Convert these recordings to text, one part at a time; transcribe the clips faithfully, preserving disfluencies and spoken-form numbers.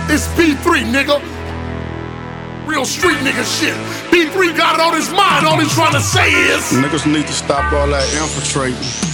It's B three, nigga. Real street nigga shit. B three got it on his mind. All he's trying to say is niggas need to stop all that infiltrating.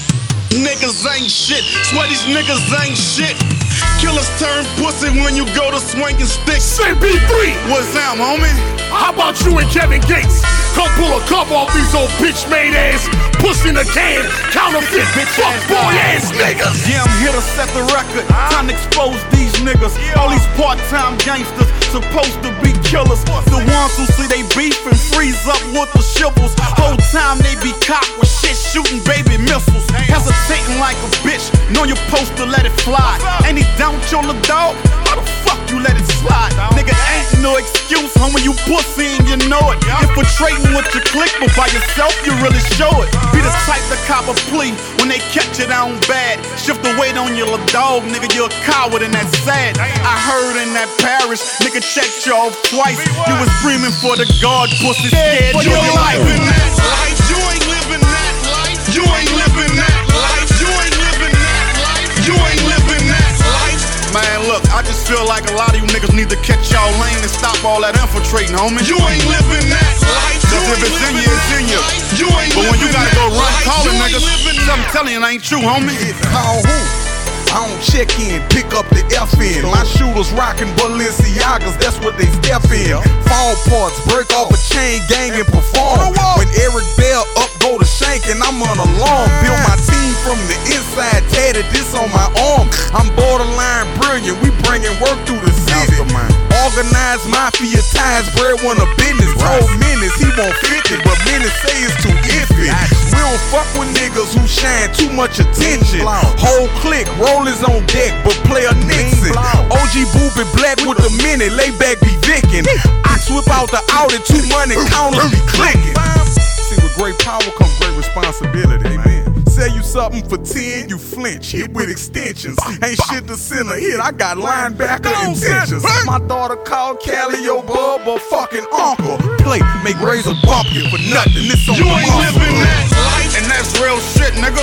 Niggas ain't shit. Swear these niggas ain't shit. Killers turn pussy when you go to swinging sticks. Say B three. What's that, homie? How about you and Kevin Gates? Come pull a cover off these old bitch-made ass, pussy in a can, counterfeit, fuck boy ass niggas. Yeah, I'm here to set the record. Time to expose these niggas. All these part-time gangsters supposed to be killers. The ones who see they beef and freeze up with the shivels. Whole time they be cocked with shit shooting baby missiles. Hesitating like a bitch, know you're supposed to let it fly. Ain't he down with your little dog? How the fuck you let it slide? Nigga, ain't no excuse, homie, you pussy and you know it. Infiltrating with your clique, but by yourself you really show it. Be the type to cop a plea when they catch it down bad. Shift the weight on your little dog, nigga, you're a coward and that's sad. I heard in that parish, nigga checked you off twice. You was screaming for the guard, pussy scared you ain't living that life. You ain't living that life. You ain't living that life. You ain't living that life. You ain't living that life. Man, look, I just feel like a lot of you niggas need to catch y'all lane and stop all that infiltrating, homie. You ain't living that life. Cause if it's in you, it's in you. You ain't but when you gotta go run calling niggas, I'm telling you, it ain't true, homie. Call who? I don't check in, pick up the F in. My shooters rockin' Balenciagas, that's what they step in. Fall parts, break off a chain gang and perform. When Eric Bell up, go to Shank and I'm on alarm. Build my team from the inside, tatted this on my arm. I'm borderline brilliant, we bringin' work through the city. Organized mafia ties, bread one a business. Told Menace he won't fifty, but Menace say it's too iffy. We don't fuck with niggas who shine too much attention. Whole clique, rollers on deck, but player Nixon. O G Boopy black with the minute, lay back be vickin'. I whip out the Audi, two money counters be clicking. See, with great power comes great responsibility. Amen. Sell you something for ten, you flinch. Hit with extensions. Ain't shit to send a hit. I got linebacker intentions. My daughter called Callie your bub or fucking uncle. Play, make razor bump you for nothing. This on you the ain't muscle. living that life, and that's real shit, nigga.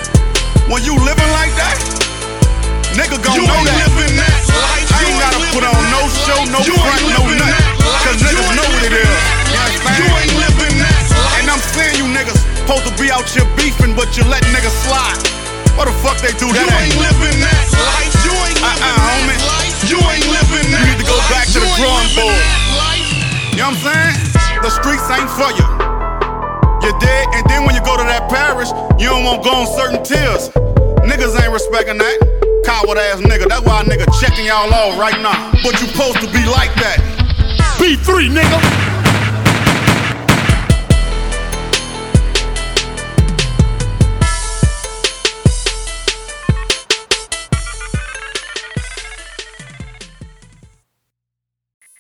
When you living like that, nigga gon' you know ain't that. Living that life. I ain't gotta put on no show, no front, no nothing. Cause niggas know what it is. You understand? You ain't living that life. And I'm saying you niggas supposed to be out here beefing, but you let niggas slide. What the fuck they do that? You ain't living that life. You ain't living uh-uh, homie. That life. You ain't living that. You need to go back to the drawing board. You know what I'm saying? The streets ain't for you. You're dead, and then when you go to that parish, you don't want to go on certain tiers. Niggas ain't respecting that. Coward ass nigga. That's why a nigga checking y'all off right now. But you supposed to be like that. B three, nigga.